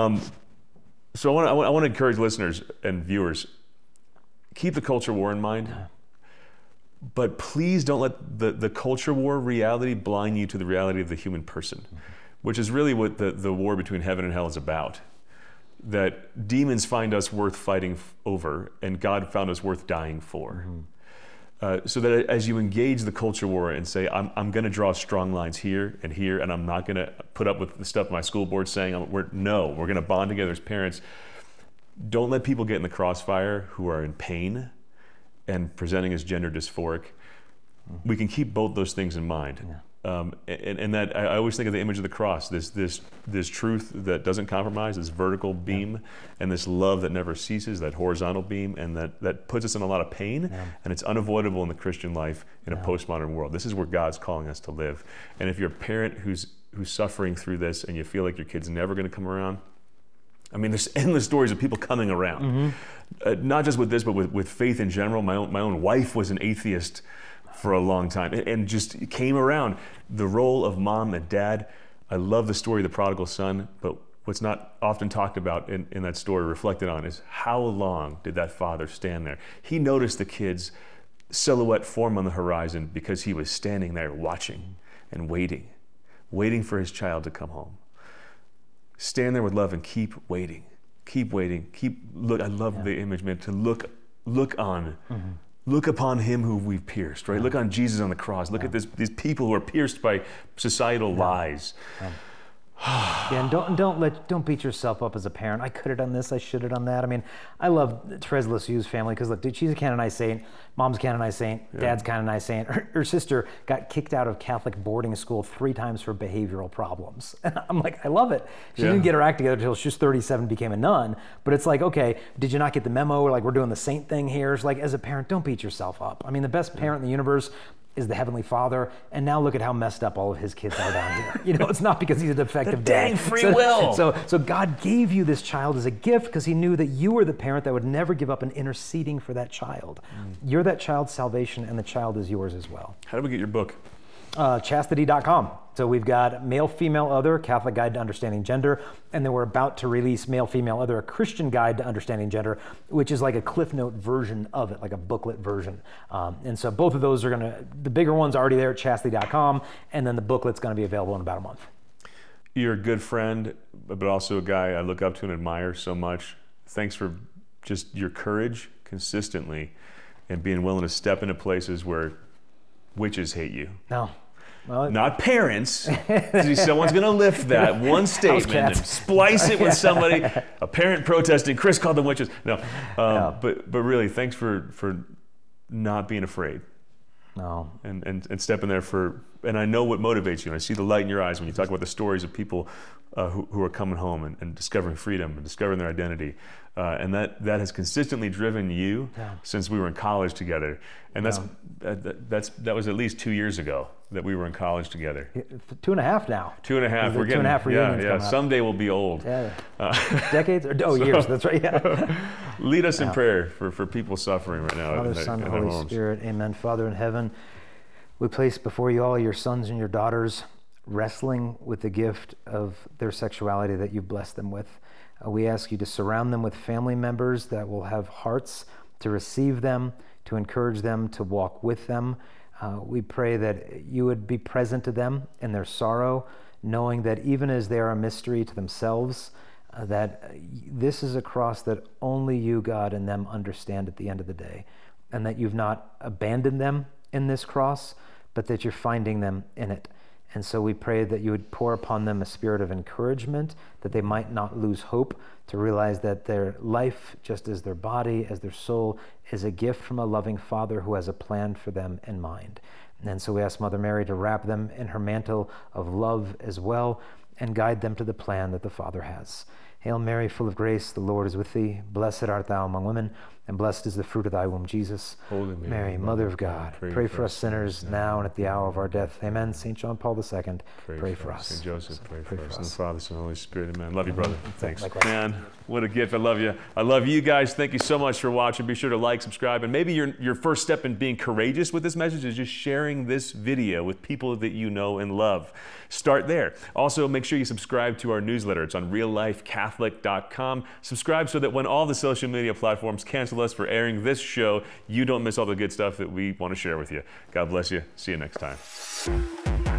So I want to encourage listeners and viewers, keep the culture war in mind. But please don't let the culture war reality blind you to the reality of the human person, which is really what the war between heaven and hell is about. That demons find us worth fighting over, and God found us worth dying for. So that as you engage the culture war and say, I'm going to draw strong lines here, and I'm not going to put up with the stuff my school board's saying, we're going to bond together as parents. Don't let people get in the crossfire who are in pain and presenting as gender dysphoric. We can keep both those things in mind. And that I always think of the image of the cross, this truth that doesn't compromise, this vertical beam, and this love that never ceases, that horizontal beam, and that puts us in a lot of pain, and it's unavoidable in the Christian life in a postmodern world. This is where God's calling us to live. And if you're a parent who's suffering through this and you feel like your kid's never going to come around, I mean, there's endless stories of people coming around. Not just with this, but with faith in general. My own wife was an atheist for a long time and just came around. The role of mom and dad, I love the story of the prodigal son, but what's not often talked about in that story, reflected on, is how long did that father stand there? He noticed the kid's silhouette form on the horizon because he was standing there watching and waiting for his child to come home. Stand there with love and keep waiting. Look. I love the image, man, to look upon him who we've pierced, right? Look on Jesus on the cross. Look at these people who are pierced by societal lies. And don't beat yourself up as a parent. I could have done this, I should have done that. I mean, I love Therese Lisieux's family because look, dude, she's a canonized saint, mom's canonized saint, dad's canonized saint. Her sister got kicked out of Catholic boarding school 3 times for behavioral problems. And I'm like, I love it. She didn't get her act together until she was 37, became a nun. But it's like, okay, did you not get the memo? Like, we're doing the saint thing here. It's like, as a parent, don't beat yourself up. I mean, the best parent in the universe is the Heavenly Father, and now look at how messed up all of his kids are down here. You know, it's not because he's a defective dad. Dang free will. So God gave you this child as a gift because he knew that you were the parent that would never give up in interceding for that child. You're that child's salvation, and the child is yours as well. How do we get your book? Chastity.com. So we've got Male, Female, Other, Catholic Guide to Understanding Gender, and then we're about to release Male, Female, Other, a Christian Guide to Understanding Gender, which is like a Cliff Note version of it, like a booklet version. And so both of those are the bigger one's already there at Chastity.com, and then the booklet's gonna be available in about a month. You're a good friend, but also a guy I look up to and admire so much. Thanks for just your courage consistently and being willing to step into places where witches hate you. No. Well, not parents. Someone's going to lift that one statement and splice it with somebody. A parent protesting, Chris called them witches. No, but really, thanks for not being afraid. No. And stepping there and I know what motivates you. And I see the light in your eyes when you talk about the stories of people who are coming home and discovering freedom and discovering their identity. And that has consistently driven you since we were in college together. And that was at least 2 years ago that we were in college together. 2.5 now. 2.5. We're getting 2.5 reunions coming up. Someday we'll be old. Yeah. Decades? Years. That's right. Yeah. Lead us in prayer for people suffering right now. Father, Son, and Holy Spirit. Amen. Father in heaven, we place before you all your sons and your daughters wrestling with the gift of their sexuality that you've blessed them with. We ask you to surround them with family members that will have hearts to receive them, to encourage them, to walk with them. We pray that you would be present to them in their sorrow, knowing that even as they are a mystery to themselves, that this is a cross that only you, God, and them understand at the end of the day, and that you've not abandoned them in this cross, but that you're finding them in it. And so we pray that you would pour upon them a spirit of encouragement, that they might not lose hope, to realize that their life, just as their body, as their soul, is a gift from a loving Father who has a plan for them in mind. And so we ask Mother Mary to wrap them in her mantle of love as well, and guide them to the plan that the Father has. Hail Mary, full of grace, the Lord is with thee. Blessed art thou among women, and blessed is the fruit of thy womb, Jesus. Holy Mary, Mother of God, pray for us sinners now and at the hour of our death. Amen. St. John Paul II, pray for us. St. Joseph, pray for us. And the Father, Son, and Holy Spirit, amen. Love you, brother. Thanks. Likewise. Man, what a gift. I love you. I love you guys. Thank you so much for watching. Be sure to like, subscribe, and maybe your first step in being courageous with this message is just sharing this video with people that you know and love. Start there. Also, make sure you subscribe to our newsletter. It's on reallifecatholic.com. Subscribe so that when all the social media platforms cancel us for airing this show, you don't miss all the good stuff that we want to share with you. God bless you. See you next time.